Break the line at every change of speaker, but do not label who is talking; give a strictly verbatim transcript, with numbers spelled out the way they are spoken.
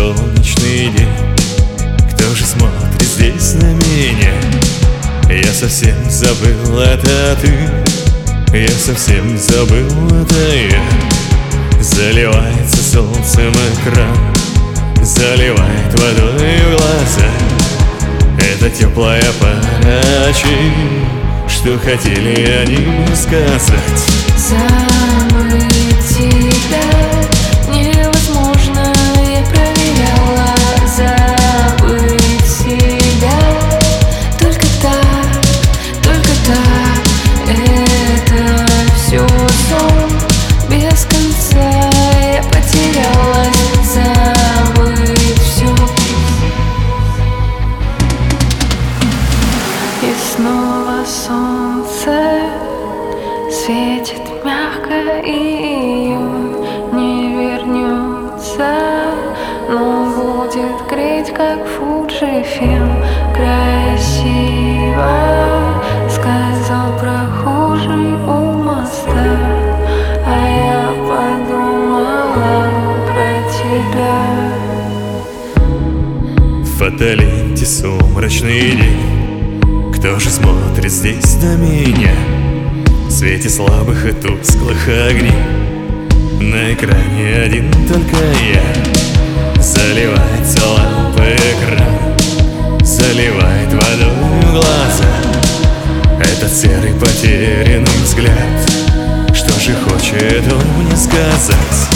солнечный день. Кто же смотрит здесь на меня? Я совсем забыл, это ты. Я совсем забыл, это я. Заливается солнцем экран, заливает водой в глаза. Это теплая пара очей, что хотели они сказать.
Забыть тебя невозможно, я проверяла. Забыть себя только так, только так. Это все сон без конца, я потерялась. Забыть все. И снова солнце светит мягко, и июнь не вернется, но будет греть, как Фуджи-фильм. Красиво, сказал прохожий у моста, а я подумала про тебя.
В фотоленте сумрачный день. Кто же смотрит здесь на меня? В свете слабых и тусклых огней. На экране один только я. Заливается лампа экран, заливает водой в глаза. Этот серый потерянный взгляд, что же хочет он мне сказать?